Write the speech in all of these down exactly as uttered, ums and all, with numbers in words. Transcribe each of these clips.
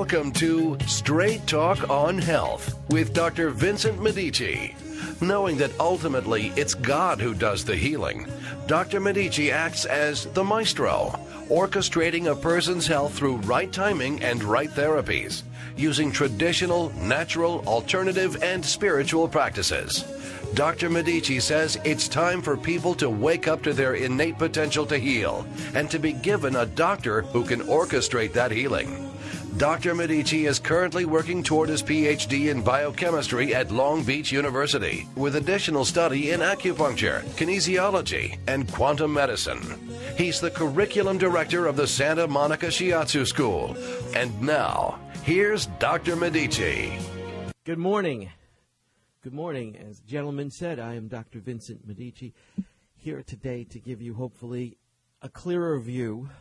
Welcome to Straight Talk on Health with Doctor Vincent Medici. Knowing that ultimately it's God who does the healing, Doctor Medici acts as the maestro, orchestrating a person's health through right timing and right therapies, using traditional, natural, alternative, and spiritual practices. Doctor Medici says it's time for people to wake up to their innate potential to heal and to be given a doctor who can orchestrate that healing. Doctor Medici is currently working toward his P H D in biochemistry at Long Beach University with additional study in acupuncture, kinesiology, and quantum medicine. He's the curriculum director of the Santa Monica Shiatsu School. And now, here's Doctor Medici. Good morning. Good morning. As the gentleman said, I am Doctor Vincent Medici, here today to give you hopefully a clearer view,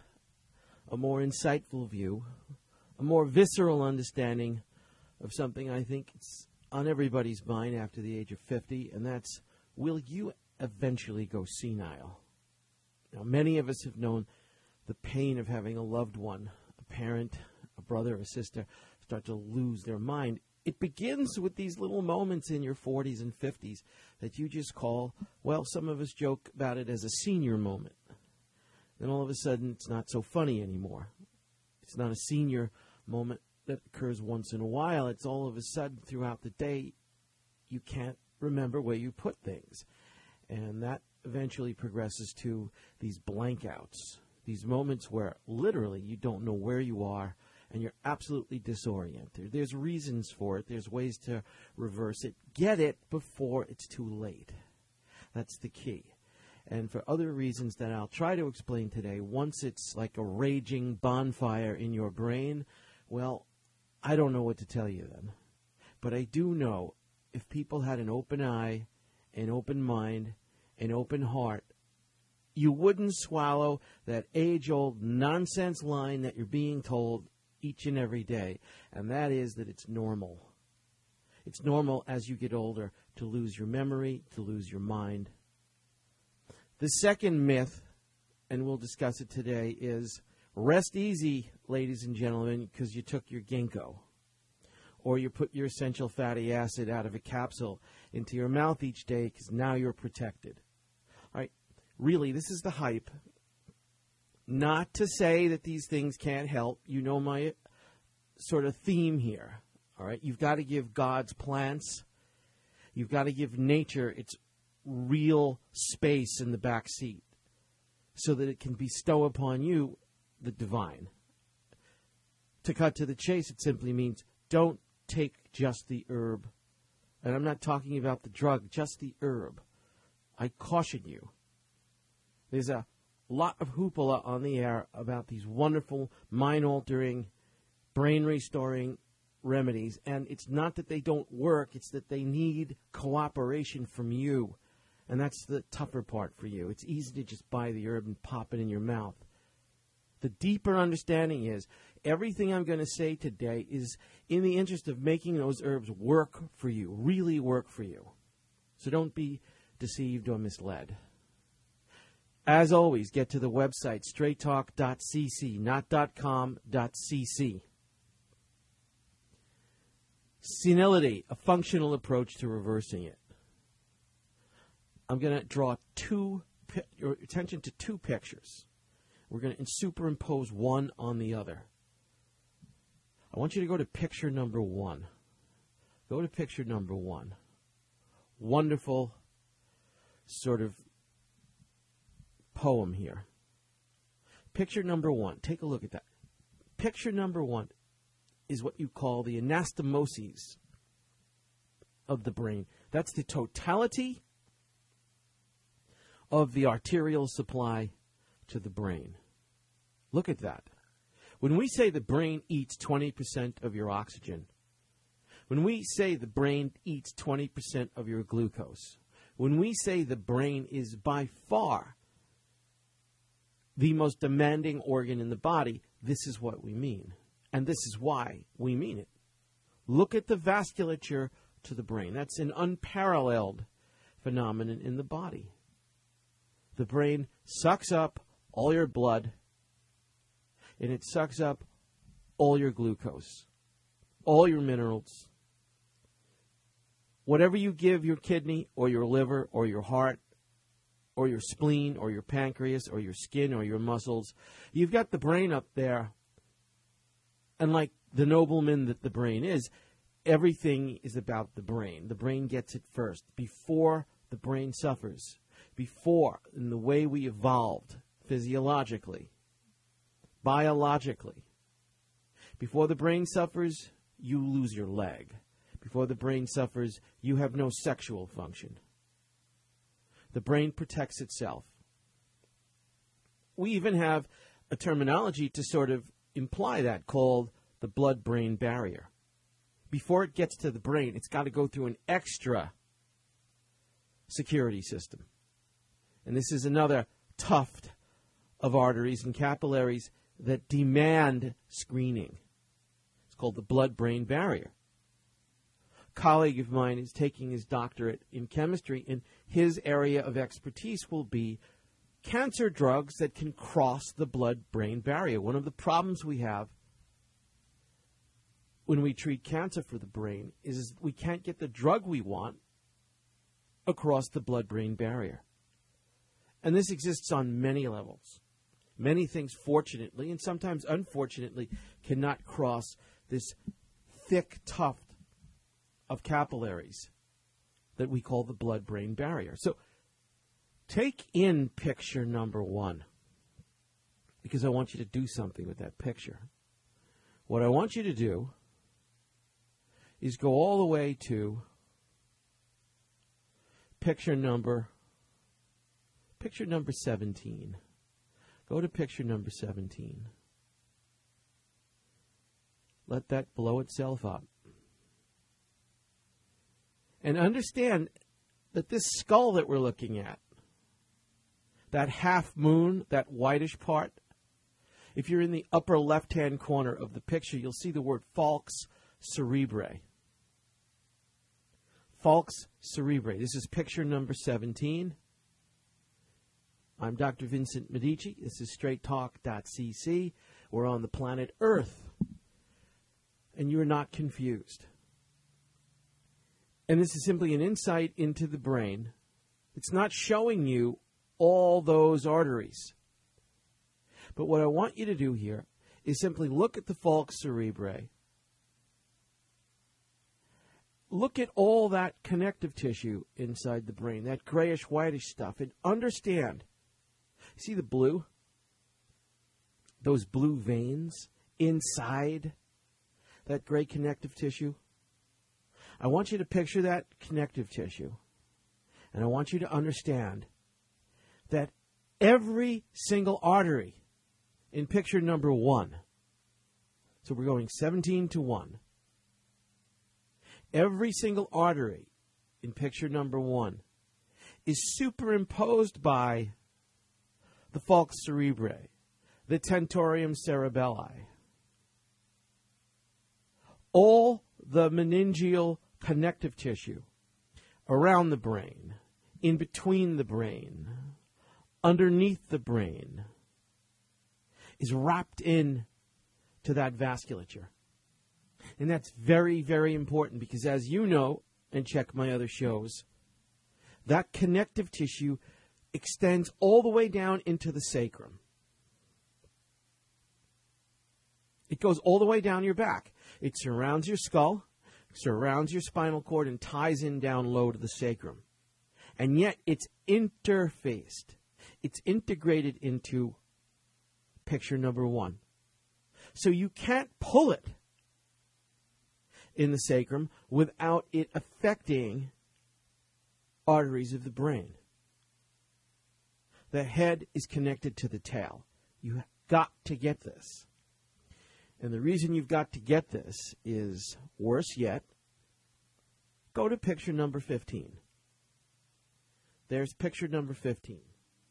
a more insightful view, a more visceral understanding of something I think it's on everybody's mind after the age of fifty, and that's, will you eventually go senile? Now, many of us have known the pain of having a loved one, a parent, a brother, a sister, start to lose their mind. It begins with these little moments in your forties and fifties that you just call, well, some of us joke about it as a senior moment. Then all of a sudden, it's not so funny anymore. It's not a senior moment that occurs once in a while. It's all of a sudden throughout the day, you can't remember where you put things. And that eventually progresses to these blankouts, these moments where literally you don't know where you are, and you're absolutely disoriented. There's reasons for it. There's ways to reverse it. Get it before it's too late. That's the key. And for other reasons that I'll try to explain today, once it's like a raging bonfire in your brain, well, I don't know what to tell you then. But I do know if people had an open eye, an open mind, an open heart, you wouldn't swallow that age-old nonsense line that you're being told each and every day, and that is that it's normal. It's normal as you get older to lose your memory, to lose your mind. The second myth, and we'll discuss it today, is rest easy, ladies and gentlemen, because you took your ginkgo, or you put your essential fatty acid out of a capsule into your mouth each day because now you're protected. All right, really, this is the hype. Not to say that these things can't help. You know my sort of theme here. All right, you've got to give God's plants, you've got to give nature its real space in the back seat so that it can bestow upon you the divine. To cut to the chase, it simply means don't take just the herb. And I'm not talking about the drug, just the herb. I caution you. There's a lot of hoopla on the air about these wonderful mind-altering, brain-restoring remedies. And it's not that they don't work, it's that they need cooperation from you. And that's the tougher part for you. It's easy to just buy the herb and pop it in your mouth. The deeper understanding is everything I'm going to say today is in the interest of making those herbs work for you, really work for you. So don't be deceived or misled. As always, get to the website, straight talk dot c c, not .com, .cc. Senility, a functional approach to reversing it. I'm going to draw two, your attention to two pictures. We're going to superimpose one on the other. I want you to go to picture number one. Go to picture number one. Wonderful sort of poem here. Picture number one. Take a look at that. Picture number one is what you call the anastomoses of the brain. That's the totality of the arterial supply to the brain. Look at that. When we say the brain eats twenty percent of your oxygen, when we say the brain eats twenty percent of your glucose, when we say the brain is by far the most demanding organ in the body, this is what we mean. And this is why we mean it. Look at the vasculature to the brain. That's an unparalleled phenomenon in the body. The brain sucks up all your blood, and it sucks up all your glucose. all your minerals. Whatever you give your kidney or your liver or your heart or your spleen or your pancreas or your skin or your muscles, you've got the brain up there. And like the nobleman that the brain is, everything is about the brain. The brain gets it first, before the brain suffers, before, in the way we evolved physiologically, biologically. Before the brain suffers, you lose your leg. Before the brain suffers, you have no sexual function. The brain protects itself. We even have a terminology to sort of imply that, called the blood-brain barrier. Before it gets to the brain, it's got to go through an extra security system. And this is another tuft of arteries and capillaries that demand screening. It's called the blood-brain barrier. A colleague of mine is taking his doctorate in chemistry, and his area of expertise will be cancer drugs that can cross the blood-brain barrier. One of the problems we have when we treat cancer for the brain is we can't get the drug we want across the blood-brain barrier. And this exists on many levels. Many things, fortunately, and sometimes unfortunately, cannot cross this thick tuft of capillaries that we call the blood-brain barrier. So take in picture number one, because I want you to do something with that picture. What I want you to do is go all the way to picture number, picture number seventeen. Go to picture number seventeen. Let that blow itself up. And understand that this skull that we're looking at, that half moon, that whitish part, if you're in the upper left-hand corner of the picture, you'll see the word falx cerebrae. Falx cerebrae. This is picture number seventeen. I'm Doctor Vincent Medici. This is straight talk dot c c. We're on the planet Earth. And you're not confused. And this is simply an insight into the brain. It's not showing you all those arteries. But what I want you to do here is simply look at the falx cerebrae. Look at all that connective tissue inside the brain, that grayish-whitish stuff, and understand. See the blue? Those blue veins inside that gray connective tissue? I want you to picture that connective tissue, and I want you to understand that every single artery in picture number one, so we're going seventeen to one, every single artery in picture number one is superimposed by the falx cerebrae, the tentorium cerebelli, all the meningeal connective tissue around the brain, in between the brain, underneath the brain, is wrapped in to that vasculature. And that's very, very important because, as you know, and check my other shows, that connective tissue extends all the way down into the sacrum. It goes all the way down your back. It surrounds your skull, surrounds your spinal cord, and ties in down low to the sacrum. And yet it's interfaced. It's integrated into picture number one. So you can't pull it in the sacrum without it affecting arteries of the brain. The head is connected to the tail. You've got to get this. And the reason you've got to get this is, worse yet, go to picture number fifteen. There's picture number fifteen.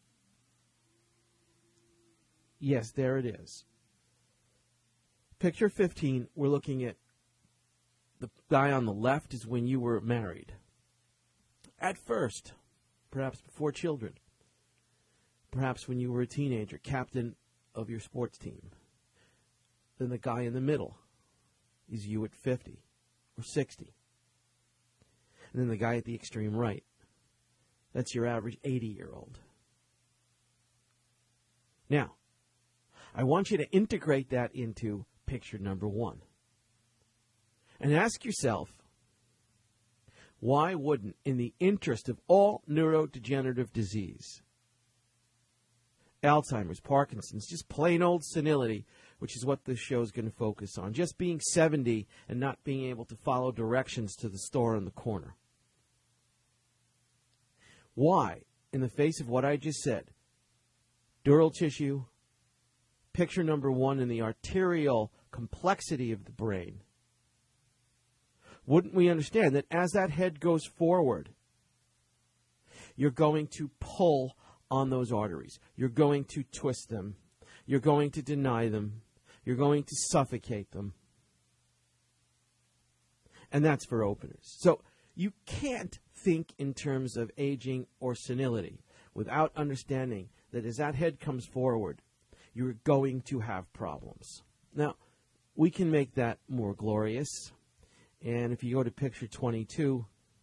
Yes, there it is. Picture fifteen, we're looking at the guy on the left is when you were married. At first, perhaps before children. Perhaps when you were a teenager, captain of your sports team. Then the guy in the middle, is you at fifty or sixty. And then the guy at the extreme right, that's your average eighty-year-old. Now, I want you to integrate that into picture number one. And ask yourself, why wouldn't, in the interest of all neurodegenerative disease, Alzheimer's, Parkinson's, just plain old senility, which is what this show is going to focus on, just being seventy and not being able to follow directions to the store on the corner. Why, in the face of what I just said, dural tissue, picture number one in the arterial complexity of the brain, wouldn't we understand that as that head goes forward, you're going to pull on those arteries. You're going to twist them. You're going to deny them. You're going to suffocate them. And that's for openers. So you can't think in terms of aging or senility without understanding that as that head comes forward, you're going to have problems. Now, we can make that more glorious. And if you go to picture twenty-two,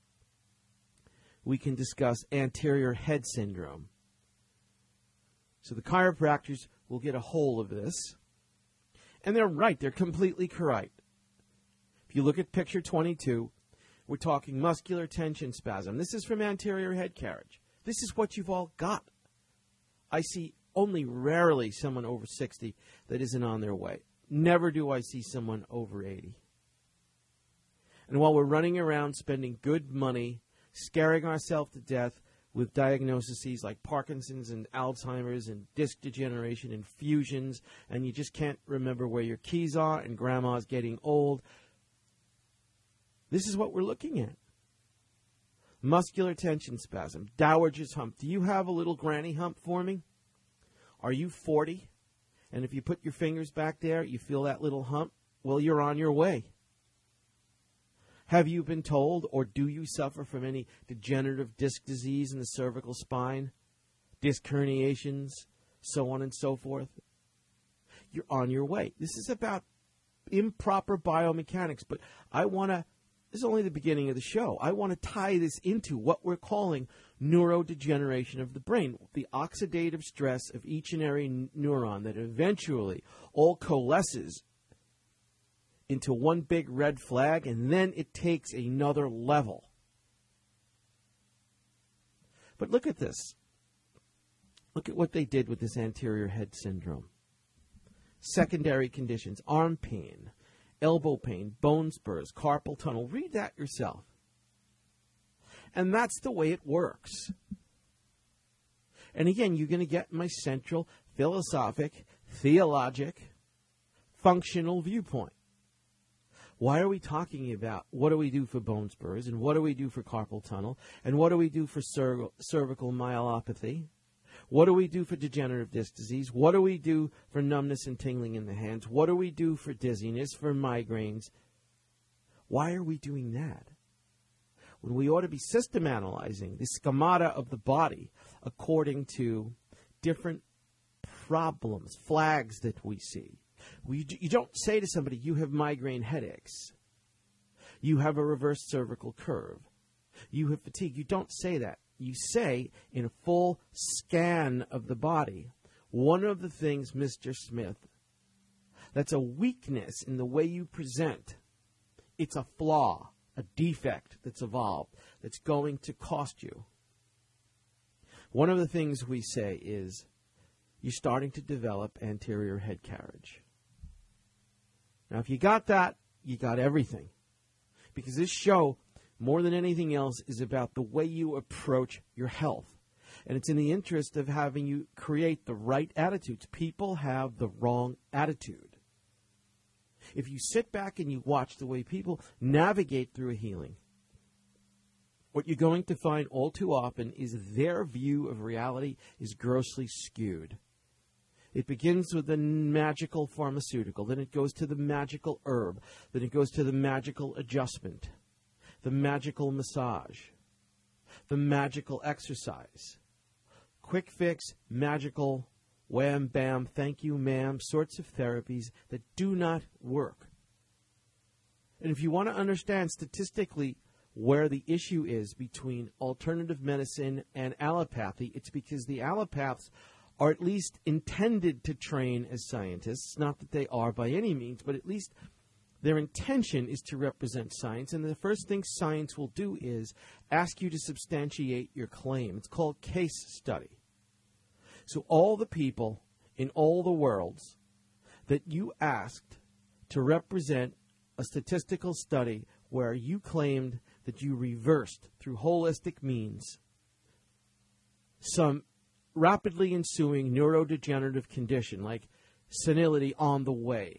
we can discuss anterior head syndrome. So the chiropractors will get a hold of this. And they're right. They're completely correct. If you look at picture twenty-two, we're talking muscular tension spasm. This is from anterior head carriage. This is what you've all got. I see only rarely someone over sixty that isn't on their way. Never do I see someone over eighty. And while we're running around spending good money, scaring ourselves to death with diagnoses like Parkinson's and Alzheimer's and disc degeneration and fusions, and you just can't remember where your keys are, and grandma's getting old, this is what we're looking at. Muscular tension spasm, dowager's hump. Do you have a little granny hump forming? Are you forty? And if you put your fingers back there, you feel that little hump? Well, you're on your way. Have you been told, or do you suffer from any degenerative disc disease in the cervical spine, disc herniations, so on and so forth? You're on your way. This is about improper biomechanics, but I want to, this is only the beginning of the show, I want to tie this into what we're calling neurodegeneration of the brain, the oxidative stress of each and every neuron that eventually all coalesces into one big red flag, and then it takes another level. But look at this. Look at what they did with this anterior head syndrome. Secondary conditions, arm pain, elbow pain, bone spurs, carpal tunnel. Read that yourself. And that's the way it works. And again, you're going to get my central philosophic, theologic, functional viewpoint. Why are we talking about what do we do for bone spurs, and what do we do for carpal tunnel, and what do we do for cer- cervical myelopathy? What do we do for degenerative disc disease? What do we do for numbness and tingling in the hands? What do we do for dizziness, for migraines? Why are we doing that? When we ought to be systematizing the schemata of the body according to different problems, flags that we see. We, you don't say to somebody, you have migraine headaches. You have a reverse cervical curve. You have fatigue. You don't say that. You say, in a full scan of the body, one of the things, Mister Smith, that's a weakness in the way you present, it's a flaw, a defect that's evolved, that's going to cost you. One of the things we say is, you're starting to develop anterior head carriage. Now, if you got that, you got everything. Because this show, more than anything else, is about the way you approach your health. And it's in the interest of having you create the right attitudes. People have the wrong attitude. If you sit back and you watch the way people navigate through a healing, what you're going to find all too often is their view of reality is grossly skewed. It begins with the magical pharmaceutical, then it goes to the magical herb, then it goes to the magical adjustment, the magical massage, the magical exercise, quick fix, magical, wham, bam, thank you, ma'am, sorts of therapies that do not work. And if you want to understand statistically where the issue is between alternative medicine and allopathy, it's because the allopaths are at least intended to train as scientists. Not that they are by any means, but at least their intention is to represent science. And the first thing science will do is ask you to substantiate your claim. It's called case study. So all the people in all the worlds that you asked to represent a statistical study where you claimed that you reversed through holistic means some rapidly ensuing neurodegenerative condition like senility on the way,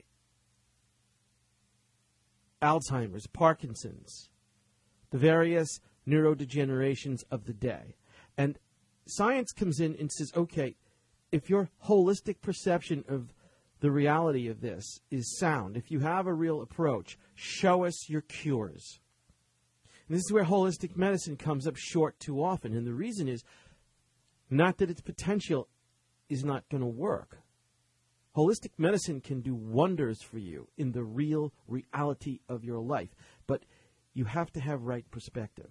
Alzheimer's, Parkinson's, the various neurodegenerations of the day. And science comes in and says, okay, if your holistic perception of the reality of this is sound, if you have a real approach, show us your cures. And this is where holistic medicine comes up short too often. And the reason is not that its potential is not going to work. Holistic medicine can do wonders for you in the real reality of your life. But you have to have right perspective.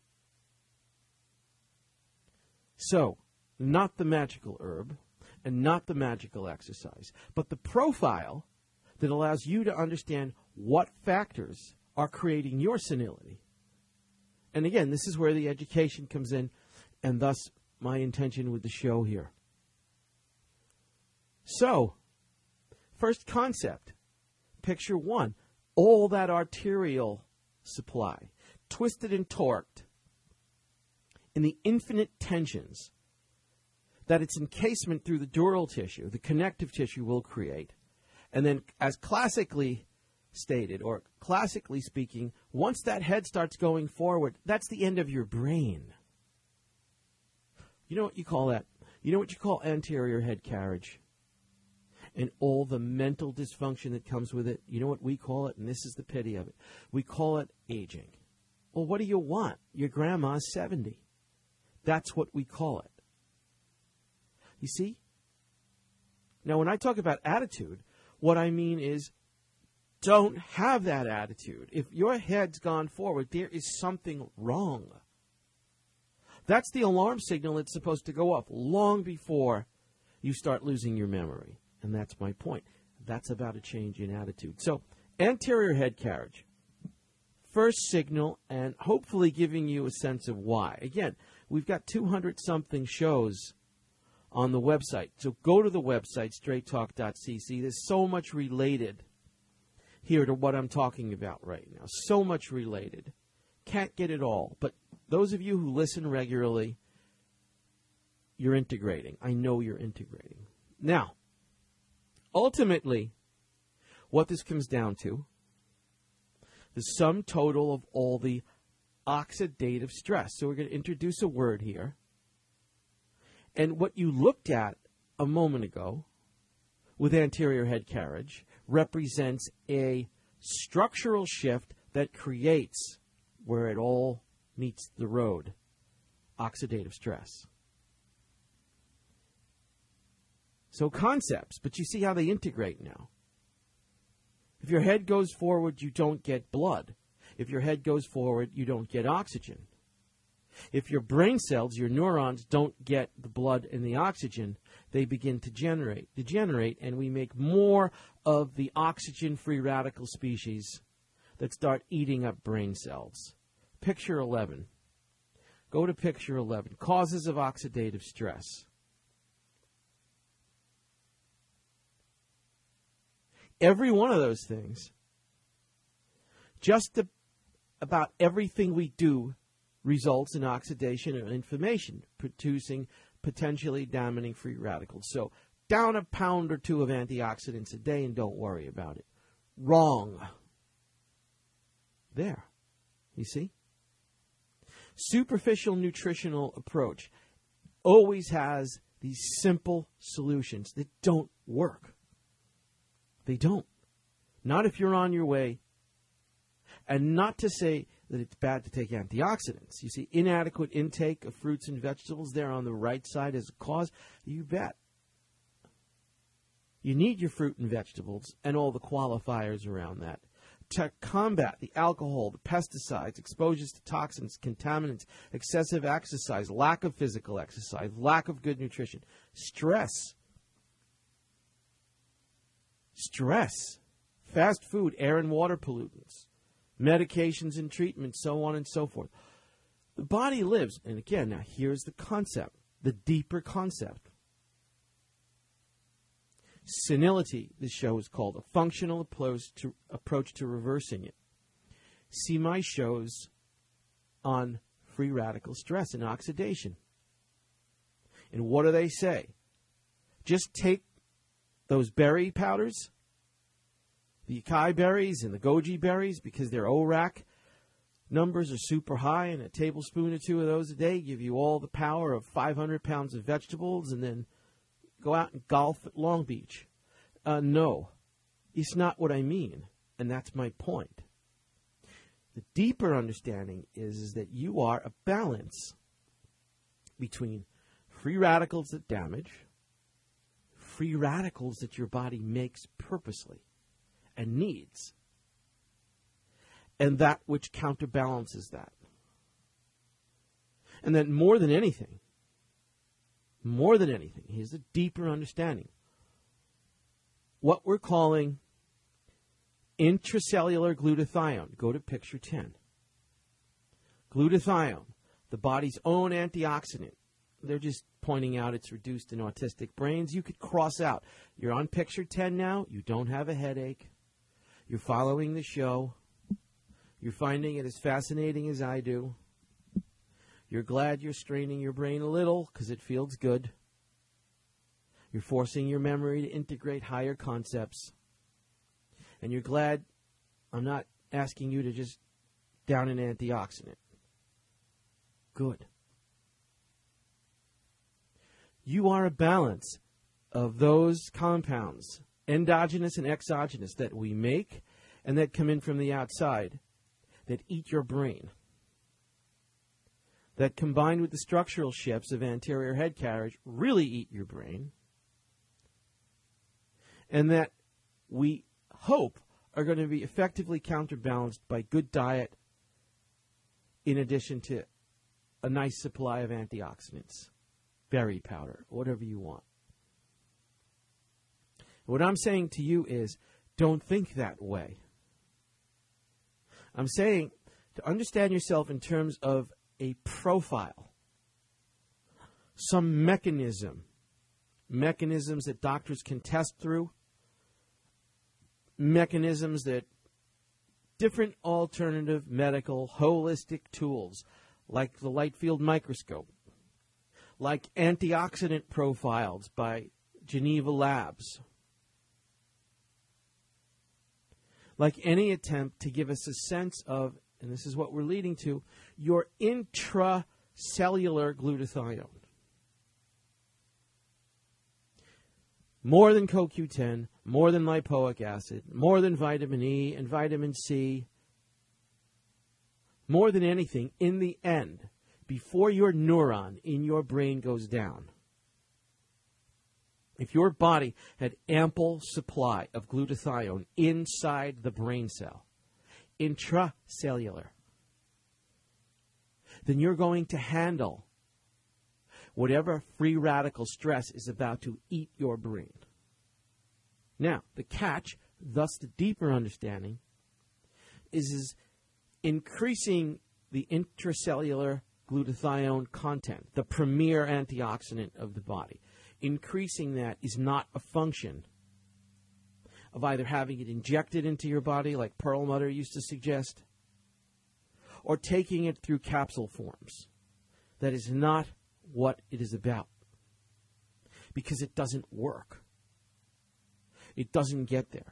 So, not the magical herb and not the magical exercise, but the profile that allows you to understand what factors are creating your senility. And again, this is where the education comes in, and thus my intention with the show here. So, first concept, picture one, all that arterial supply, twisted and torqued in the infinite tensions that its encasement through the dural tissue, the connective tissue, will create. And then, as classically stated, or classically speaking, once that head starts going forward, that's the end of your brain. You know what you call that? You know what you call anterior head carriage? And all the mental dysfunction that comes with it, you know what we call it? And this is the pity of it. We call it aging. Well, what do you want? Your grandma's seventy. That's what we call it. You see? Now, when I talk about attitude, what I mean is don't have that attitude. If your head's gone forward, there is something wrong. That's the alarm signal that's supposed to go off long before you start losing your memory. And that's my point. That's about a change in attitude. So, anterior head carriage. First signal, and hopefully giving you a sense of why. Again, we've got two hundred something shows on the website. So go to the website, straight talk dot c c. There's so much related here to what I'm talking about right now. So much related. Can't get it all. But those of you who listen regularly, you're integrating. I know you're integrating. Now, ultimately, what this comes down to, the sum total of all the oxidative stress. So we're going to introduce a word here. And what you looked at a moment ago with anterior head carriage represents a structural shift that creates where it all meets the road, oxidative stress. So concepts, but you see how they integrate now. If your head goes forward, you don't get blood. If your head goes forward, you don't get oxygen. If your brain cells, your neurons, don't get the blood and the oxygen, they begin to generate, degenerate, and we make more of the oxygen-free radical species that start eating up brain cells. Picture eleven. Go to picture eleven. Causes of oxidative stress. Every one of those things, just the, about everything we do, results in oxidation and inflammation, producing potentially damaging free radicals. So down a pound or two of antioxidants a day and don't worry about it. Wrong. There. You see? Superficial nutritional approach always has these simple solutions that don't work. They don't. Not if you're on your way. And not to say that it's bad to take antioxidants. You see, inadequate intake of fruits and vegetables there on the right side as a cause. You bet. You need your fruit and vegetables and all the qualifiers around that. to combat the alcohol, the pesticides, exposures to toxins, contaminants, excessive exercise, lack of physical exercise, lack of good nutrition, stress, stress, fast food, air and water pollutants, medications and treatments, so on and so forth. The body lives, and again, now here's the concept, the deeper concept. Senility, this show is called, a functional approach to, approach to reversing it. See my shows on free radical stress and oxidation. And what do they say? Just take those berry powders, the acai berries and the goji berries, because their O R A C numbers are super high, and a tablespoon or two of those a day give you all the power of five hundred pounds of vegetables, and then go out and golf at Long Beach. Uh, no, it's not what I mean, and that's my point. The deeper understanding is, is that you are a balance between free radicals that damage, free radicals that your body makes purposely and needs, and that which counterbalances that. And then more than anything, more than anything, here's a deeper understanding. What we're calling intracellular glutathione. Go to picture ten. Glutathione, the body's own antioxidant. They're just pointing out it's reduced in autistic brains. You could cross out. You're on picture ten now. You don't have a headache. You're following the show. You're finding it as fascinating as I do. You're glad you're straining your brain a little because it feels good. You're forcing your memory to integrate higher concepts. And you're glad I'm not asking you to just down an antioxidant. Good. You are a balance of those compounds, endogenous and exogenous, that we make and that come in from the outside, that eat your brain, that combined with the structural shifts of anterior head carriage really eat your brain, and that we hope are going to be effectively counterbalanced by good diet in addition to a nice supply of antioxidants, berry powder, whatever you want. What I'm saying to you is, don't think that way. I'm saying to understand yourself in terms of a profile, some mechanism, mechanisms that doctors can test through, mechanisms that different alternative medical holistic tools like the light field microscope, like antioxidant profiles by Geneva Labs, like any attempt to give us a sense of, and this is what we're leading to, your intracellular glutathione. More than C O Q ten, more than lipoic acid, more than vitamin E and vitamin C, more than anything, in the end, before your neuron in your brain goes down, if your body had ample supply of glutathione inside the brain cell, intracellular, then you're going to handle whatever free radical stress is about to eat your brain. Now, the catch, thus the deeper understanding, is, is increasing the intracellular glutathione content, the premier antioxidant of the body. Increasing that is not a function of either having it injected into your body, like Perlmutter used to suggest, or taking it through capsule forms. That is not what it is about, because it doesn't work. It doesn't get there.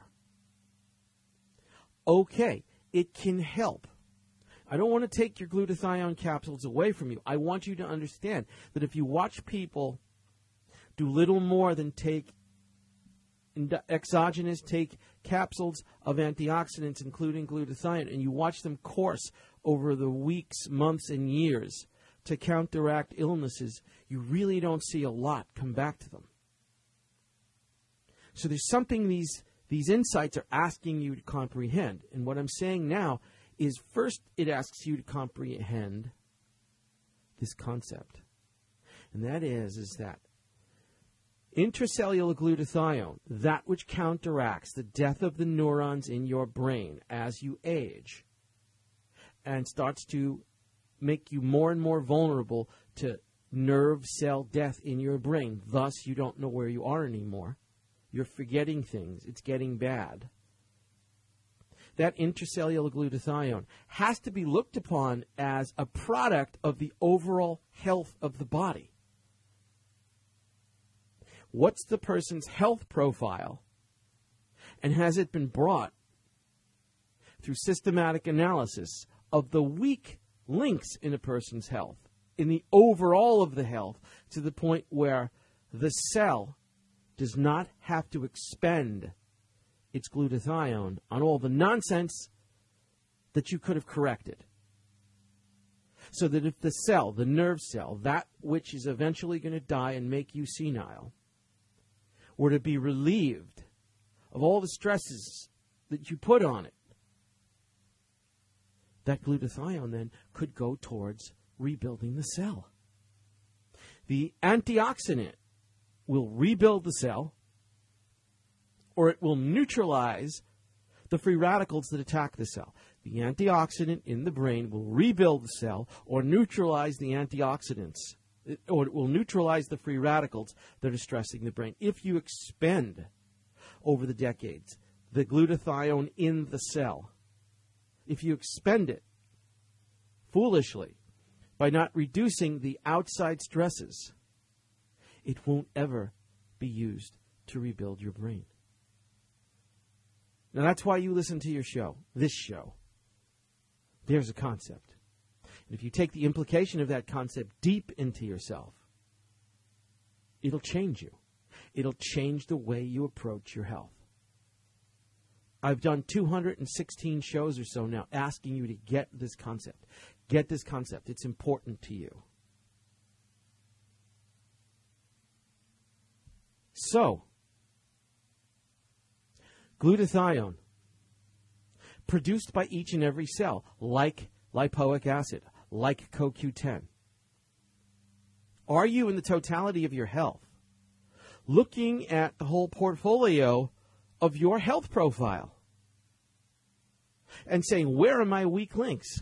Okay, it can help. I don't want to take your glutathione capsules away from you. I want you to understand that if you watch people do little more than take exogenous, take capsules of antioxidants, including glutathione, and you watch them course over the weeks, months, and years to counteract illnesses, you really don't see a lot come back to them. So there's something these These insights are asking you to comprehend. And what I'm saying now is first it asks you to comprehend this concept. And that is, is that intracellular glutathione, that which counteracts the death of the neurons in your brain as you age and starts to make you more and more vulnerable to nerve cell death in your brain. Thus, you don't know where you are anymore. You're forgetting things. It's getting bad. That intracellular glutathione has to be looked upon as a product of the overall health of the body. What's the person's health profile? And has it been brought through systematic analysis of the weak links in a person's health, in the overall of the health, to the point where the cell does not have to expend its glutathione on all the nonsense that you could have corrected. So that if the cell, the nerve cell, that which is eventually going to die and make you senile, were to be relieved of all the stresses that you put on it, that glutathione then could go towards rebuilding the cell. The antioxidant will rebuild the cell, or it will neutralize the free radicals that attack the cell. The antioxidant in the brain will rebuild the cell or neutralize the antioxidants, or it will neutralize the free radicals that are stressing the brain. If you expend over the decades the glutathione in the cell, if you expend it foolishly by not reducing the outside stresses, it won't ever be used to rebuild your brain. Now, that's why you listen to your show, this show. There's a concept. And if you take the implication of that concept deep into yourself, it'll change you. It'll change the way you approach your health. I've done two hundred sixteen shows or so now asking you to get this concept. Get this concept. It's important to you. So, glutathione, produced by each and every cell, like lipoic acid, like C O Q ten. Are you, in the totality of your health, looking at the whole portfolio of your health profile and saying, where are my weak links?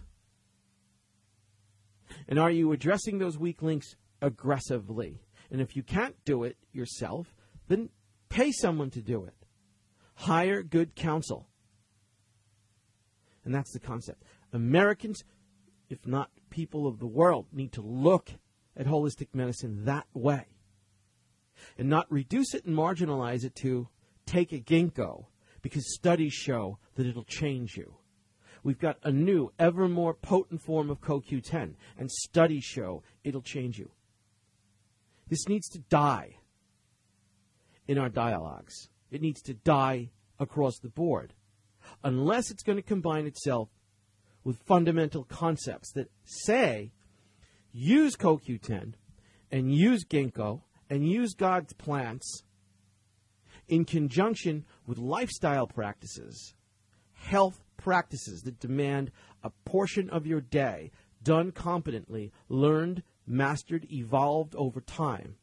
And are you addressing those weak links aggressively? And if you can't do it yourself, then pay someone to do it. Hire good counsel. And that's the concept. Americans, if not people of the world, need to look at holistic medicine that way and not reduce it and marginalize it to take a ginkgo because studies show that it'll change you. We've got a new, ever more potent form of C O Q ten, and studies show it'll change you. This needs to die in our dialogues. It needs to die across the board, unless it's going to combine itself with fundamental concepts that say, use C O Q ten and use ginkgo and use God's plants in conjunction with lifestyle practices, health practices that demand a portion of your day done competently, learned, mastered, evolved over time,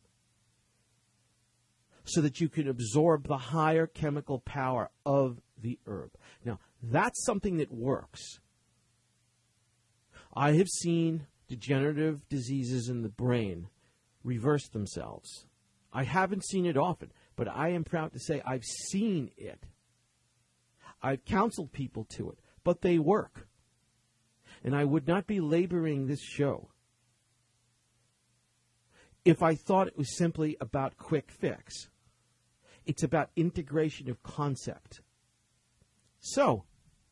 so that you can absorb the higher chemical power of the herb. Now, that's something that works. I have seen degenerative diseases in the brain reverse themselves. I haven't seen it often, but I am proud to say I've seen it. I've counseled people to it, but they work. And I would not be laboring this show if I thought it was simply about quick fix. It's about integration of concept. So,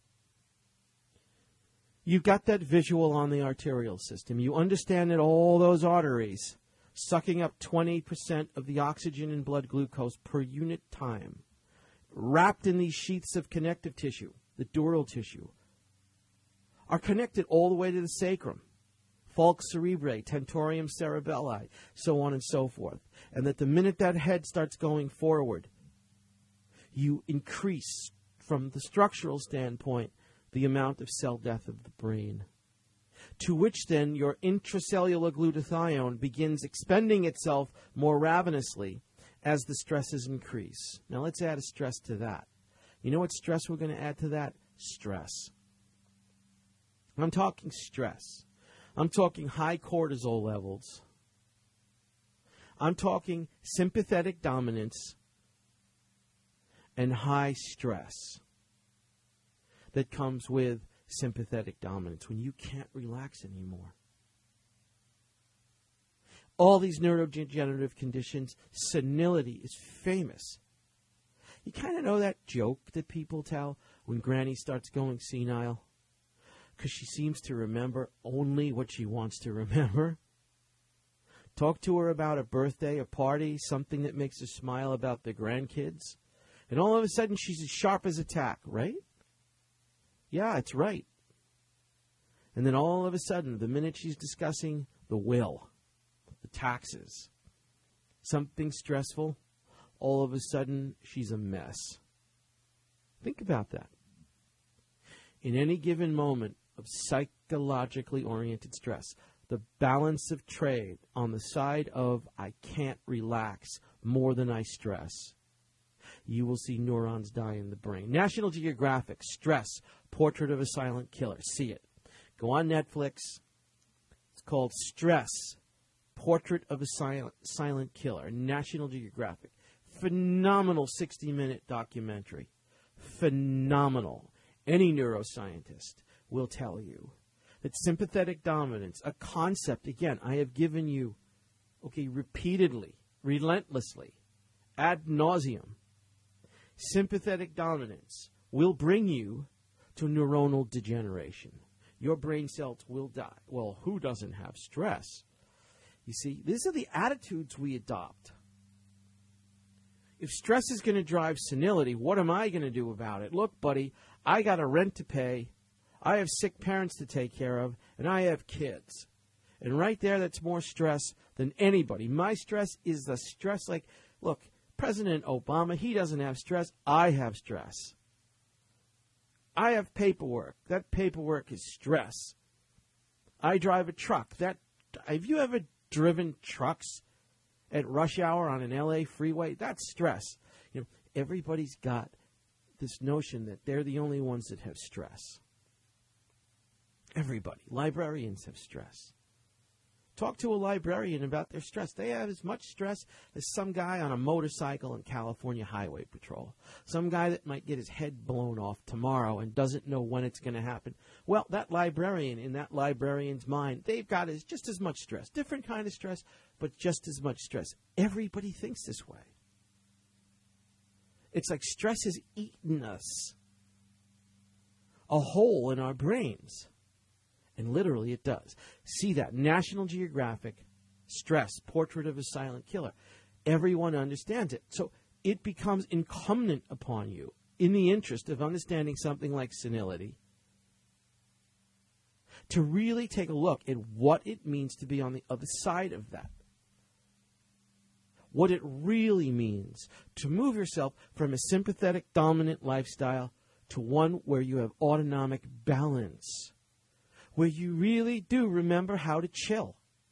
you've got that visual on the arterial system. You understand that all those arteries sucking up twenty percent of the oxygen and blood glucose per unit time, wrapped in these sheaths of connective tissue, the dural tissue, are connected all the way to the sacrum, falx cerebrae, tentorium cerebelli, so on and so forth. And that the minute that head starts going forward, you increase, from the structural standpoint, the amount of cell death of the brain, to which then your intracellular glutathione begins expending itself more ravenously as the stresses increase. Now let's add a stress to that. You know what stress we're going to add to that? Stress. I'm talking stress. I'm talking high cortisol levels. I'm talking sympathetic dominance and high stress that comes with sympathetic dominance when you can't relax anymore. All these neurodegenerative conditions, senility is famous. You kind of know that joke that people tell when Granny starts going senile because she seems to remember only what she wants to remember. Talk to her about a birthday, a party, something that makes her smile about the grandkids, and all of a sudden she's as sharp as a tack, right? Yeah, it's right. And then all of a sudden, the minute she's discussing the will, the taxes, something stressful, all of a sudden she's a mess. Think about that. In any given moment of psychologically oriented stress, the balance of trade on the side of I can't relax more than I stress, you will see neurons die in the brain. National Geographic, Stress, Portrait of a Silent Killer. See it. Go on Netflix. It's called Stress, Portrait of a Silent, Silent Killer. National Geographic. Phenomenal sixty-minute documentary. Phenomenal. Any neuroscientist will tell you that sympathetic dominance, a concept, again, I have given you, okay, repeatedly, relentlessly, ad nauseum. Sympathetic dominance will bring you to neuronal degeneration. Your brain cells will die. Well, who doesn't have stress? You see, these are the attitudes we adopt. If stress is going to drive senility, what am I going to do about it? Look, buddy, I got a rent to pay. I have sick parents to take care of, and I have kids. And right there, that's more stress than anybody. My stress is the stress like, look, President Obama, he doesn't have stress. I have stress. I have paperwork. That paperwork is stress. I drive a truck. That have you ever driven trucks at rush hour on an L A freeway? That's stress. You know, everybody's got this notion that they're the only ones that have stress. Everybody. Librarians have stress. Talk to a librarian about their stress. They have as much stress as some guy on a motorcycle in California Highway Patrol. Some guy that might get his head blown off tomorrow and doesn't know when it's going to happen. Well, that librarian, in that librarian's mind, they've got is just as much stress. Different kind of stress, but just as much stress. Everybody thinks this way. It's like stress has eaten us a hole in our brains. And literally it does. See that. National Geographic, Stress, Portrait of a Silent Killer. Everyone understands it. So it becomes incumbent upon you, in the interest of understanding something like senility, to really take a look at what it means to be on the other side of that. What it really means to move yourself from a sympathetic, dominant lifestyle to one where you have autonomic balance, where you really do remember how to chill.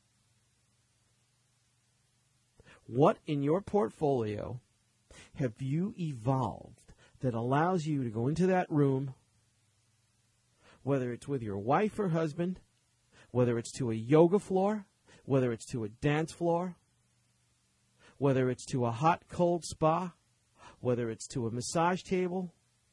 What in your portfolio have you evolved that allows you to go into that room, whether it's with your wife or husband, whether it's to a yoga floor, whether it's to a dance floor, whether it's to a hot, cold spa, whether it's to a massage table,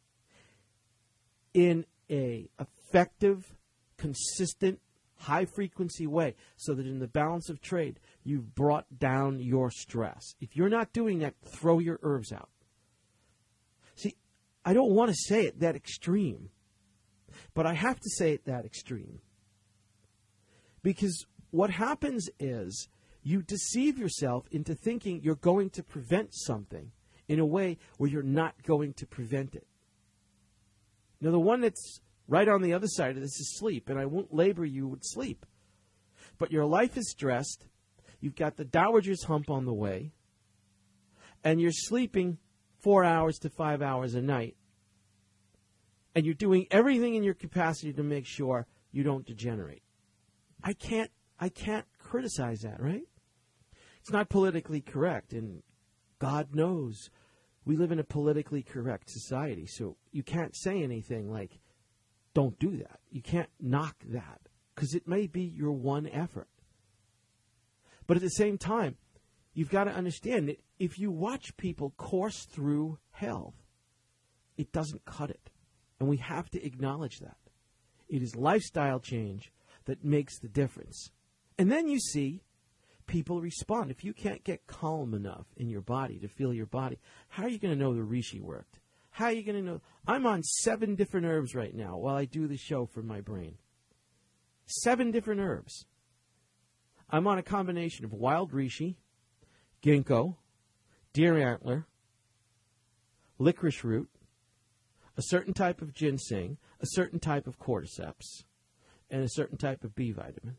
in a effective, consistent, high-frequency way, so that in the balance of trade, you've brought down your stress. If you're not doing that, throw your herbs out. See, I don't want to say it that extreme, but I have to say it that extreme. Because what happens is you deceive yourself into thinking you're going to prevent something in a way where you're not going to prevent it. Now, the one that's right on the other side of this is sleep, and I won't labor you with sleep. But your life is stressed, you've got the dowager's hump on the way, and you're sleeping four hours to five hours a night, and you're doing everything in your capacity to make sure you don't degenerate. I can't, I can't criticize that, right? It's not politically correct, and God knows we live in a politically correct society, so you can't say anything like, don't do that. You can't knock that, because it may be your one effort. But at the same time, you've got to understand that if you watch people course through health, it doesn't cut it. And we have to acknowledge that. It is lifestyle change that makes the difference. And then you see people respond. If you can't get calm enough in your body to feel your body, how are you going to know the reishi worked? How are you going to know? I'm on seven different herbs right now while I do the show for my brain. Seven different herbs. I'm on a combination of wild reishi, ginkgo, deer antler, licorice root, a certain type of ginseng, a certain type of cordyceps, and a certain type of B vitamin.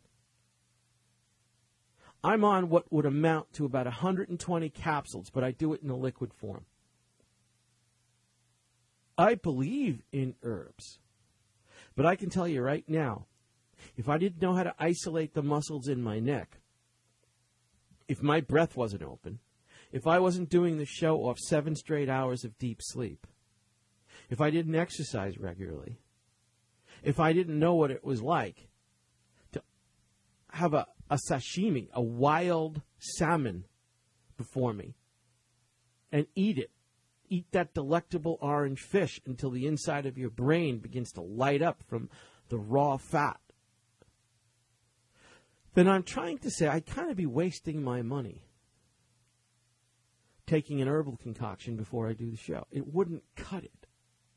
I'm on what would amount to about one hundred twenty capsules, but I do it in a liquid form. I believe in herbs, but I can tell you right now, if I didn't know how to isolate the muscles in my neck, if my breath wasn't open, if I wasn't doing the show off seven straight hours of deep sleep, if I didn't exercise regularly, if I didn't know what it was like to have a, a sashimi, a wild salmon before me, and eat it, eat that delectable orange fish until the inside of your brain begins to light up from the raw fat, then I'm trying to say I'd kind of be wasting my money taking an herbal concoction before I do the show. It wouldn't cut it.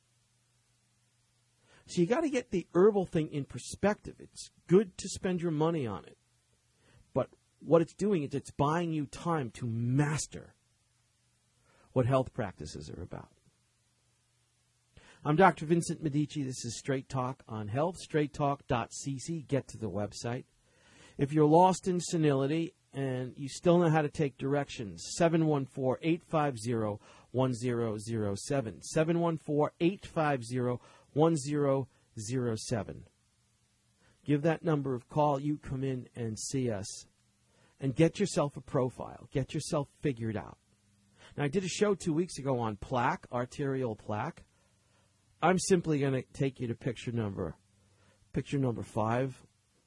So you got to get the herbal thing in perspective. It's good to spend your money on it. But what it's doing is it's buying you time to master what health practices are about. I'm Doctor Vincent Medici. This is Straight Talk on Health, straight talk dot c c. Get to the website. If you're lost in senility and you still know how to take directions, seven one four, eight five zero, one zero zero seven. seven one four, eight five zero, one zero zero seven. Give that number a call. You come in and see us and get yourself a profile. Get yourself figured out. Now, I did a show two weeks ago on plaque, arterial plaque. I'm simply going to take you to picture number, picture number five.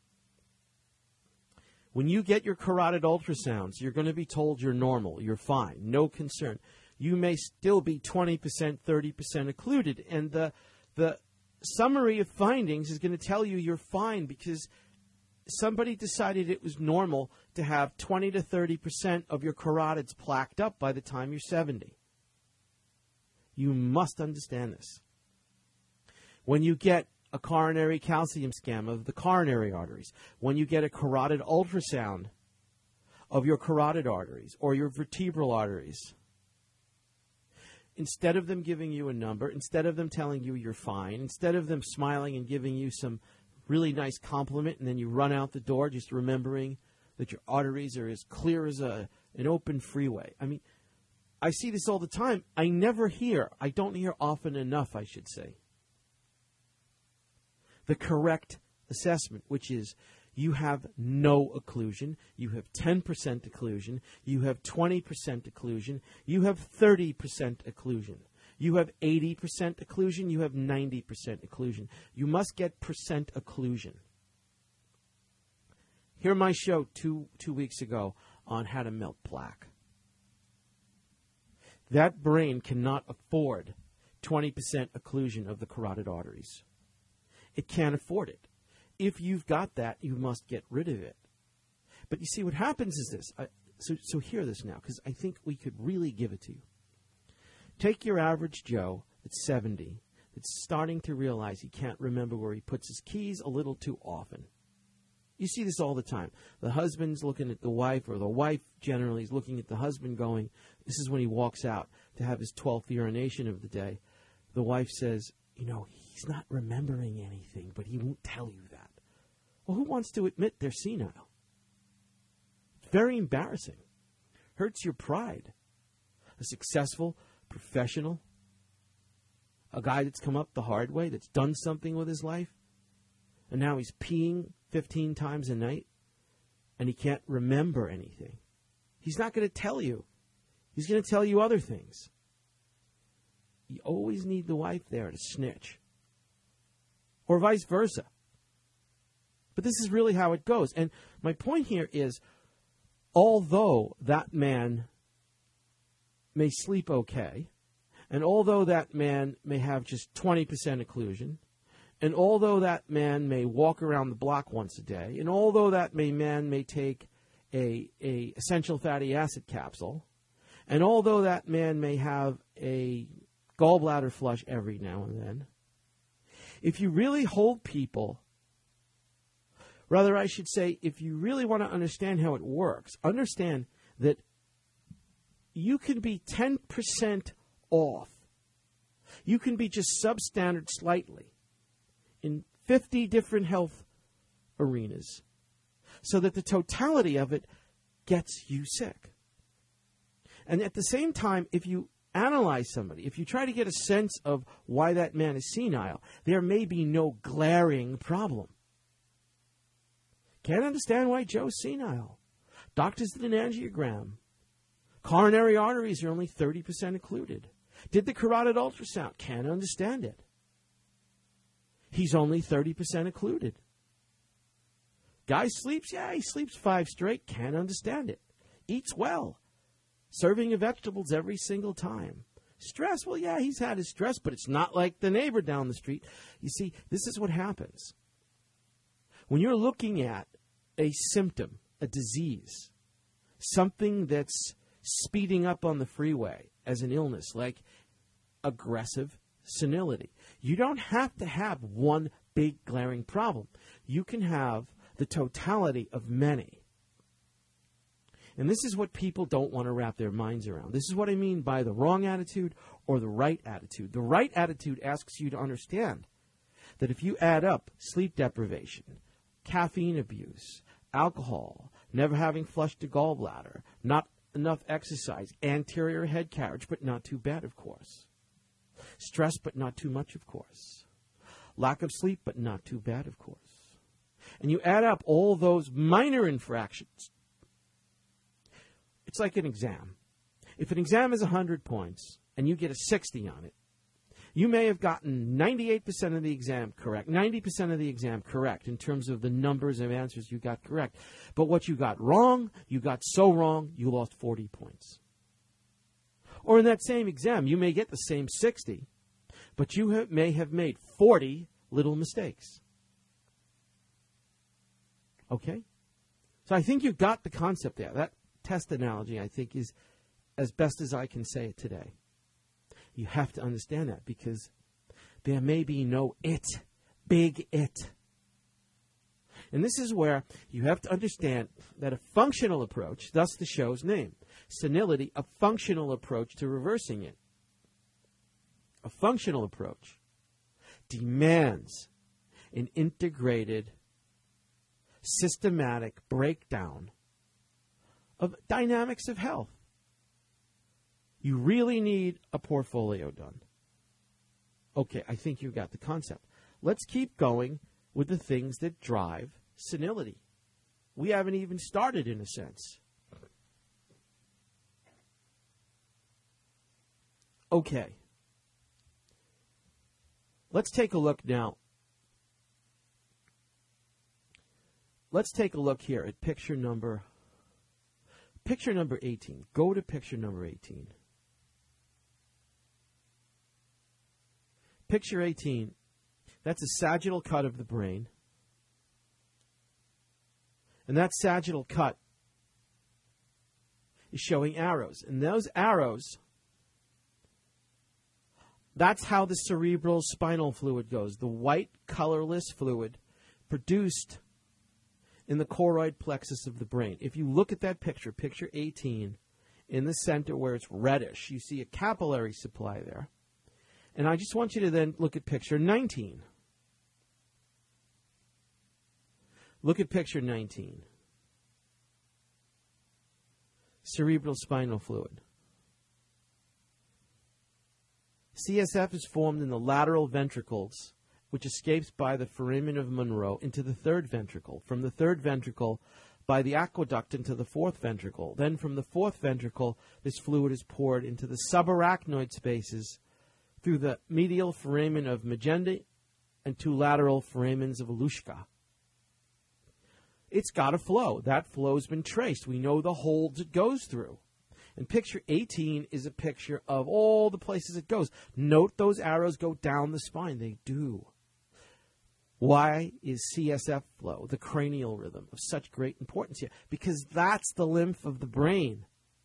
When you get your carotid ultrasounds, you're going to be told you're normal, you're fine, no concern. You may still be twenty percent, thirty percent occluded, and the the summary of findings is going to tell you you're fine because somebody decided it was normal to have twenty to thirty percent of your carotids plaqued up by the time you're seventy. You must understand this. When you get a coronary calcium scan of the coronary arteries, when you get a carotid ultrasound of your carotid arteries or your vertebral arteries, instead of them giving you a number, instead of them telling you you're fine, instead of them smiling and giving you some really nice compliment and then you run out the door just remembering that your arteries are as clear as a, an open freeway. I mean, I see this all the time. I never hear, I don't hear often enough, I should say, the correct assessment, which is you have no occlusion, you have ten percent occlusion, you have twenty percent occlusion, you have thirty percent occlusion, you have eighty percent occlusion, you have ninety percent occlusion. You must get percent occlusion. Hear my show two, two weeks ago on how to melt plaque. That brain cannot afford twenty percent occlusion of the carotid arteries. It can't afford it. If you've got that, you must get rid of it. But you see, what happens is this. I, so, so hear this now, because I think we could really give it to you. Take your average Joe that's seventy, that's starting to realize he can't remember where he puts his keys a little too often. You see this all the time. The husband's looking at the wife, or the wife generally is looking at the husband going, this is when he walks out to have his twelfth urination of the day. The wife says, you know, he's not remembering anything, but he won't tell you that. Well, who wants to admit they're senile? It's very embarrassing. Hurts your pride. A successful, professional, a guy that's come up the hard way, that's done something with his life, and now he's peeing fifteen times a night, and he can't remember anything. He's not going to tell you. He's going to tell you other things. You always need the wife there to snitch. Or vice versa. But this is really how it goes. And my point here is, although that man may sleep okay, and although that man may have just twenty percent occlusion, and although that man may walk around the block once a day, and although that may, man may take a, a essential fatty acid capsule, and although that man may have a gallbladder flush every now and then, if you really hold people, rather I should say, if you really want to understand how it works, understand that you can be ten percent off. You can be just substandard slightly in fifty different health arenas, so that the totality of it gets you sick. And at the same time, if you analyze somebody, if you try to get a sense of why that man is senile, there may be no glaring problem. Can't understand why Joe's senile. Doctors did an angiogram. Coronary arteries are only thirty percent occluded. Did the carotid ultrasound. Can't understand it. He's only thirty percent occluded. Guy sleeps, yeah, he sleeps five straight. Can't understand it. Eats well. Serving of vegetables every single time. Stress, well, yeah, he's had his stress, but it's not like the neighbor down the street. You see, this is what happens. When you're looking at a symptom, a disease, something that's speeding up on the freeway as an illness, like aggressive senility, you don't have to have one big glaring problem. You can have the totality of many. And this is what people don't want to wrap their minds around. This is what I mean by the wrong attitude or the right attitude. The right attitude asks you to understand that if you add up sleep deprivation, caffeine abuse, alcohol, never having flushed a gallbladder, not enough exercise, anterior head carriage, but not too bad, of course. Stress, but not too much, of course. Lack of sleep, but not too bad, of course. And you add up all those minor infractions. It's like an exam. If an exam is one hundred points and you get a sixty on it, you may have gotten ninety-eight percent of the exam correct, ninety percent of the exam correct in terms of the numbers of answers you got correct. But what you got wrong, you got so wrong, you lost forty points. Or in that same exam, you may get the same sixty, but you have, may have made forty little mistakes. Okay? So I think you got the concept there. That test analogy, I think, is as best as I can say it today. You have to understand that because there may be no it, big it. And this is where you have to understand that a functional approach, thus the show's name, senility, a functional approach to reversing it. A functional approach demands an integrated, systematic breakdown of dynamics of health. You really need a portfolio done. Okay, I think you got the concept. Let's keep going with the things that drive senility. We haven't even started, in a sense. Okay. Let's take a look now. Let's take a look here at picture number Picture number eighteen. Go to picture number eighteen. Picture eighteen, that's a sagittal cut of the brain. And that sagittal cut is showing arrows. And those arrows, that's how the cerebral spinal fluid goes. The white, colorless fluid produced in the choroid plexus of the brain. If you look at that picture, picture eighteen, in the center where it's reddish, you see a capillary supply there. And I just want you to then look at picture nineteen. Look at picture nineteen. Cerebral spinal fluid. C S F is formed in the lateral ventricles, which escapes by the foramen of Monro into the third ventricle. From the third ventricle, by the aqueduct into the fourth ventricle. Then from the fourth ventricle, this fluid is poured into the subarachnoid spaces through the medial foramen of Magendie and two lateral foramens of Alushka. It's got to flow. That flow's been traced. We know the holds it goes through. And picture eighteen is a picture of all the places it goes. Note those arrows go down the spine. They do. Why is C S F flow, the cranial rhythm, of such great importance here? Because that's the lymph of the brain.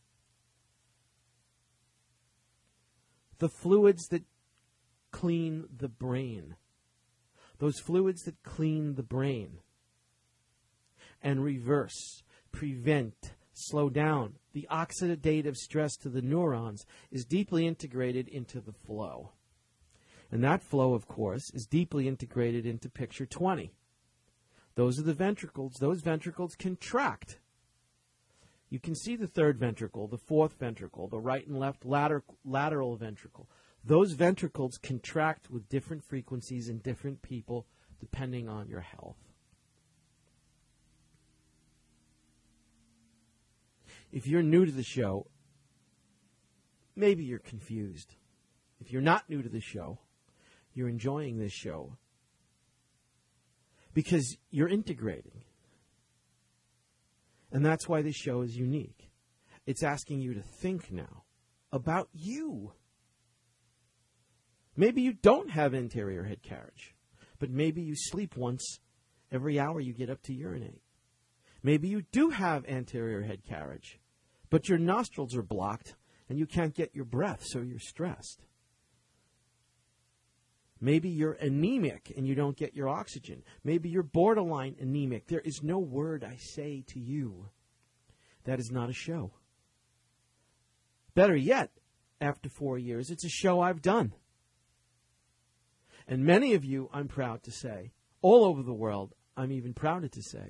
The fluids that clean the brain. Those fluids that clean the brain and reverse, prevent, slow down the oxidative stress to the neurons is deeply integrated into the flow. And that flow, of course, is deeply integrated into picture twenty. Those are the ventricles. Those ventricles contract. You can see the third ventricle, the fourth ventricle, the right and left later, lateral ventricle. Those ventricles contract with different frequencies in different people depending on your health. If you're new to the show, maybe you're confused. If you're not new to the show, you're enjoying this show because you're integrating. And that's why this show is unique. It's asking you to think now about you. Maybe you don't have anterior head carriage, but maybe you sleep once every hour you get up to urinate. Maybe you do have anterior head carriage, but your nostrils are blocked and you can't get your breath, so you're stressed. Maybe you're anemic and you don't get your oxygen. Maybe you're borderline anemic. There is no word I say to you that is not a show. Better yet, after four years, it's a show I've done. And many of you, I'm proud to say, all over the world, I'm even prouder to say,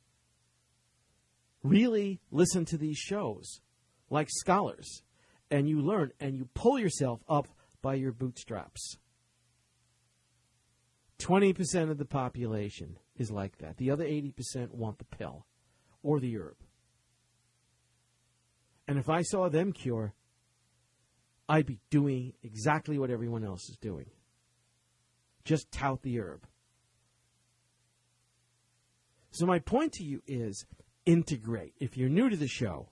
really listen to these shows like scholars, and you learn and you pull yourself up by your bootstraps. twenty percent of the population is like that. The other eighty percent want the pill or the herb. And if I saw them cure, I'd be doing exactly what everyone else is doing. Just tout the herb. So my point to you is integrate. If you're new to the show,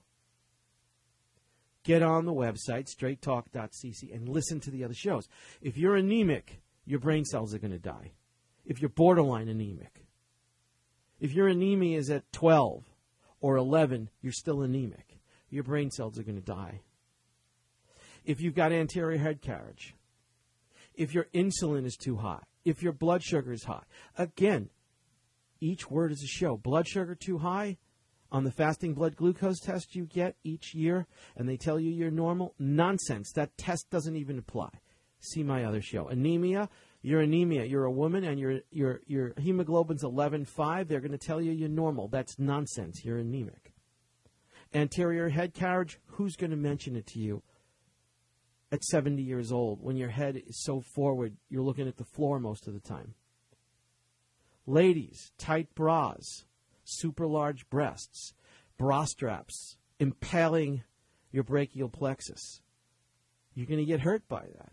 get on the website, straight talk dot c c, and listen to the other shows. If you're anemic, your brain cells are going to die. If you're borderline anemic. If your anemia is at twelve or eleven, you're still anemic. Your brain cells are going to die. If you've got anterior head carriage. If your insulin is too high. If your blood sugar is high. Again, each word is a show. Blood sugar too high on the fasting blood glucose test you get each year, and they tell you you're normal. Nonsense. That test doesn't even apply. See my other show. Anemia. You're anemia. You're a woman, and your your your hemoglobin's eleven point five. They're going to tell you you're normal. That's nonsense. You're anemic. Anterior head carriage. Who's going to mention it to you at seventy years old when your head is so forward you're looking at the floor most of the time? Ladies, tight bras, super large breasts, bra straps, impaling your brachial plexus. You're going to get hurt by that.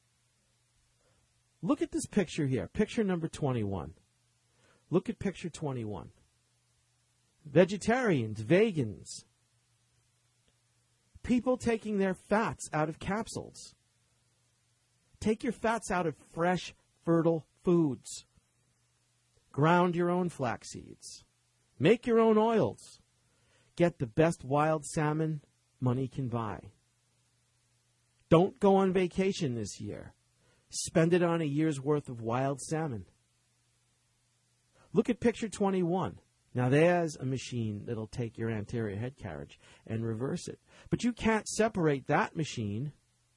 Look at this picture here, picture number twenty-one. Look at picture twenty-one. Vegetarians, vegans, people taking their fats out of capsules. Take your fats out of fresh, fertile foods. Ground your own flax seeds. Make your own oils. Get the best wild salmon money can buy. Don't go on vacation this year. Spend it on a year's worth of wild salmon. Look at picture twenty-one. Now there's a machine that'll take your anterior head carriage and reverse it. But you can't separate that machine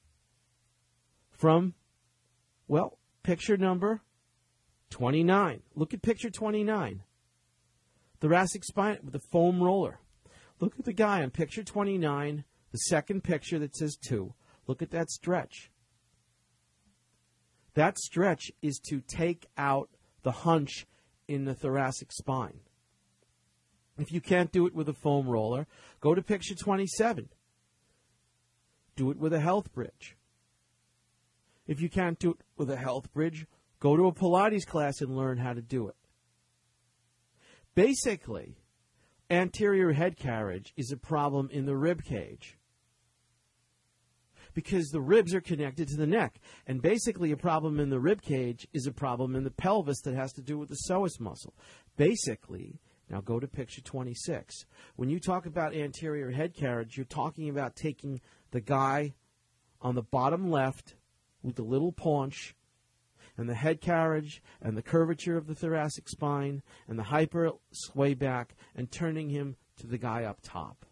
from, well, picture number twenty-nine. Look at picture twenty-nine. Thoracic spine with the foam roller. Look at the guy on picture twenty-nine, the second picture that says two. Look at that stretch. That stretch is to take out the hunch in the thoracic spine. If you can't do it with a foam roller, go to picture twenty-seven. Do it with a health bridge. If you can't do it with a health bridge, go to a Pilates class and learn how to do it. Basically, anterior head carriage is a problem in the rib cage because the ribs are connected to the neck. And basically, a problem in the rib cage is a problem in the pelvis that has to do with the psoas muscle. Basically, now go to picture twenty-six. When you talk about anterior head carriage, you're talking about taking the guy on the bottom left with the little paunch and the head carriage and the curvature of the thoracic spine and the hyper sway back and turning him to the guy up top.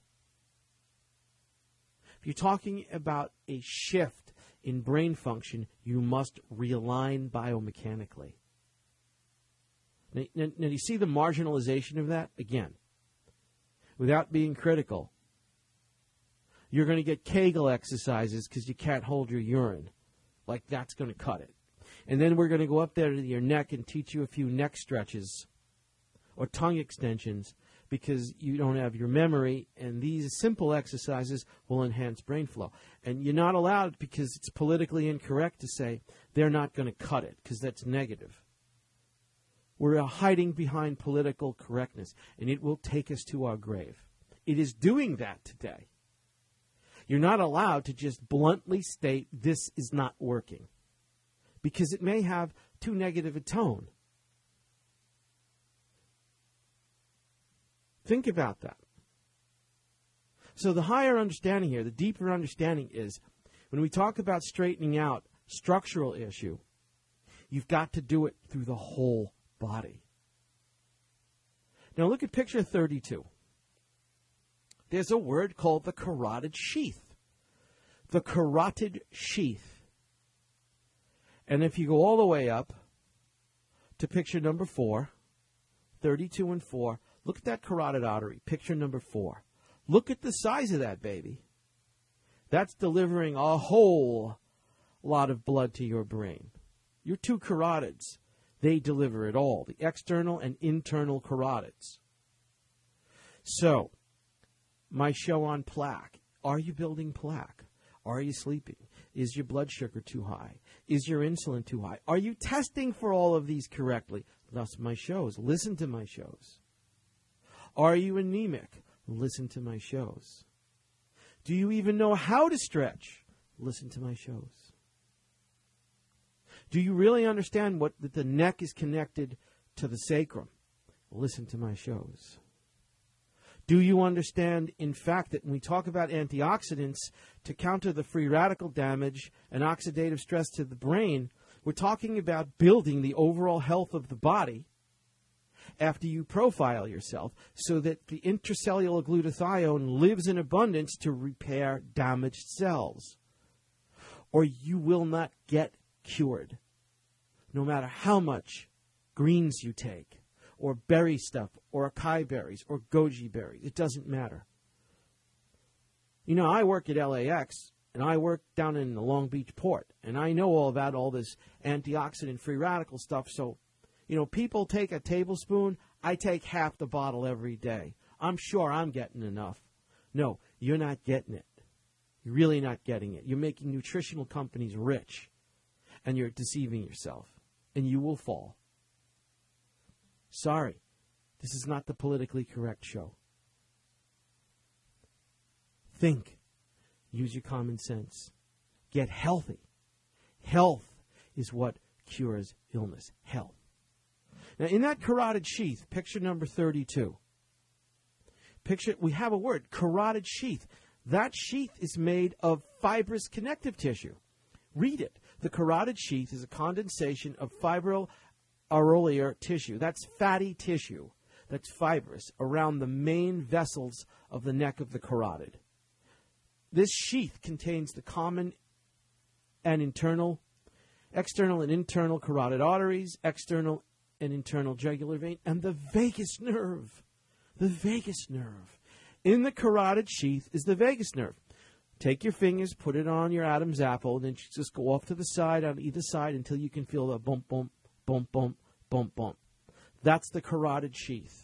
If you're talking about a shift in brain function, you must realign biomechanically. Now, now, now do you see the marginalization of that? Again, without being critical, you're going to get Kegel exercises because you can't hold your urine. Like that's going to cut it. And then we're going to go up there to your neck and teach you a few neck stretches or tongue extensions because you don't have your memory, and these simple exercises will enhance brain flow. And you're not allowed, because it's politically incorrect to say they're not going to cut it, because that's negative. We're hiding behind political correctness, and it will take us to our grave. It is doing that today. You're not allowed to just bluntly state this is not working, because it may have too negative a tone. Think about that. So the higher understanding here, the deeper understanding is when we talk about straightening out structural issue, you've got to do it through the whole body. Now look at picture thirty-two. There's a word called the carotid sheath. The carotid sheath. And if you go all the way up to picture number four, thirty-two and four, look at that carotid artery, picture number four. Look at the size of that baby. That's delivering a whole lot of blood to your brain. Your two carotids, they deliver it all, the external and internal carotids. So, my show on plaque. Are you building plaque? Are you sleeping? Is your blood sugar too high? Is your insulin too high? Are you testing for all of these correctly? Thus my shows. Listen to my shows. Are you anemic? Listen to my shows. Do you even know how to stretch? Listen to my shows. Do you really understand what that the neck is connected to the sacrum? Listen to my shows. Do you understand, in fact, that when we talk about antioxidants to counter the free radical damage and oxidative stress to the brain, we're talking about building the overall health of the body after you profile yourself so that the intracellular glutathione lives in abundance to repair damaged cells. Or you will not get cured, no matter how much greens you take, or berry stuff, or acai berries, or goji berries. It doesn't matter. You know, I work at L A X, and I work down in the Long Beach port, and I know all about all this antioxidant free radical stuff. So, you know, people take a tablespoon. I take half the bottle every day. I'm sure I'm getting enough. No, you're not getting it. You're really not getting it. You're making nutritional companies rich, and you're deceiving yourself, and you will fall. Sorry, this is not the politically correct show. Think. Use your common sense. Get healthy. Health is what cures illness. Health. Now, in that carotid sheath, picture number thirty-two. Picture, we have a word, carotid sheath. That sheath is made of fibrous connective tissue. Read it. The carotid sheath is a condensation of fibroareolar tissue. That's fatty tissue that's fibrous around the main vessels of the neck of the carotid. This sheath contains the common and internal, external and internal carotid arteries, external and internal jugular vein, and the vagus nerve. The vagus nerve. In the carotid sheath is the vagus nerve. Take your fingers, put it on your Adam's apple, and then just go off to the side on either side until you can feel the bump, bump, bump, bump, bump, bump. That's the carotid sheath.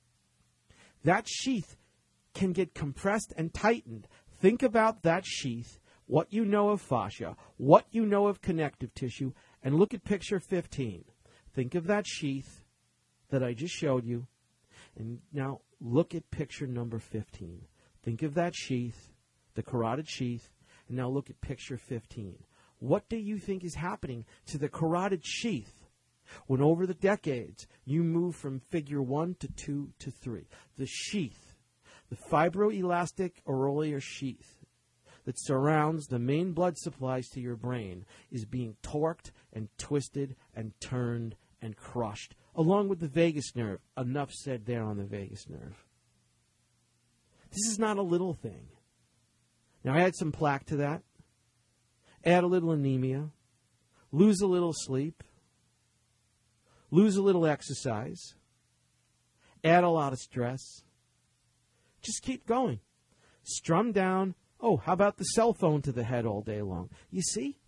That sheath can get compressed and tightened. Think about that sheath, what you know of fascia, what you know of connective tissue, and look at picture fifteen. Think of that sheath that I just showed you, and now look at picture number fifteen. Think of that sheath, the carotid sheath, and now look at picture fifteen. What do you think is happening to the carotid sheath when over the decades you move from figure one to two to three? The sheath, the fibroelastic areolar sheath that surrounds the main blood supplies to your brain is being torqued and twisted and turned and crushed, along with the vagus nerve. Enough said there on the vagus nerve. This is not a little thing. Now, add some plaque to that, add a little anemia, lose a little sleep, lose a little exercise, add a lot of stress. Just keep going. Strum down. Oh, how about the cell phone to the head all day long? You see,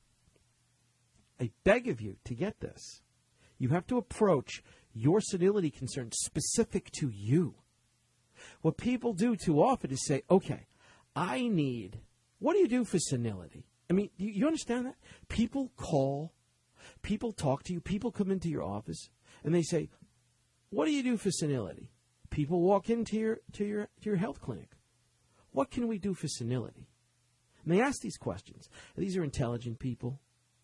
I beg of you to get this. You have to approach your senility concern specific to you. What people do too often is say, okay, I need, what do you do for senility? I mean, you, you understand that? People call, people talk to you, people come into your office, and they say, what do you do for senility? People walk into your, to your, to your health clinic. What can we do for senility? And they ask these questions. These are intelligent people.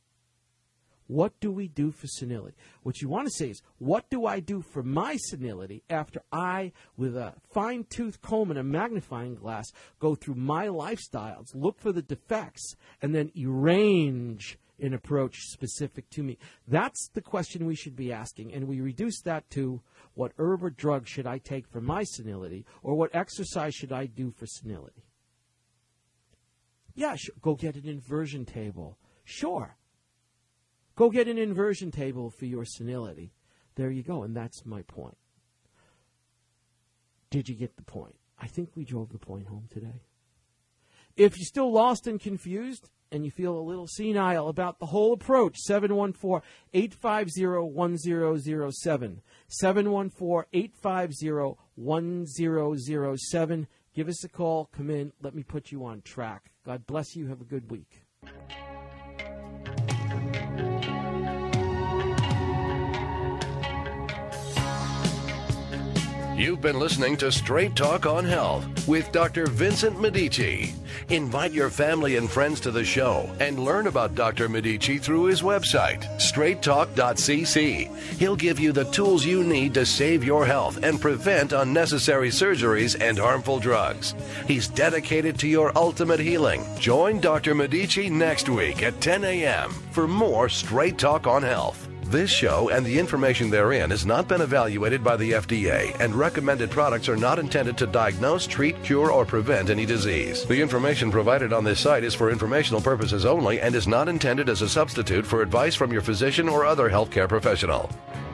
What do we do for senility? What you want to say is, what do I do for my senility after I, with a fine-tooth comb and a magnifying glass, go through my lifestyles, look for the defects, and then arrange an approach specific to me? That's the question we should be asking, and we reduce that to, what herb or drug should I take for my senility, or what exercise should I do for senility? Yeah, sure. Go get an inversion table. Sure. Go get an inversion table for your senility. There you go, and that's my point. Did you get the point? I think we drove the point home today. If you're still lost and confused, and you feel a little senile about the whole approach, seven one four, eight five zero, one zero zero seven. seven one four, eight five zero, one zero zero seven. Give us a call. Come in. Let me put you on track. God bless you. Have a good week. You've been listening to Straight Talk on Health with Doctor Vincent Medici. Invite your family and friends to the show and learn about Doctor Medici through his website, straight talk dot c c. He'll give you the tools you need to save your health and prevent unnecessary surgeries and harmful drugs. He's dedicated to your ultimate healing. Join Doctor Medici next week at ten a.m. for more Straight Talk on Health. This show and the information therein has not been evaluated by the F D A, and recommended products are not intended to diagnose, treat, cure, or prevent any disease. The information provided on this site is for informational purposes only and is not intended as a substitute for advice from your physician or other healthcare professional.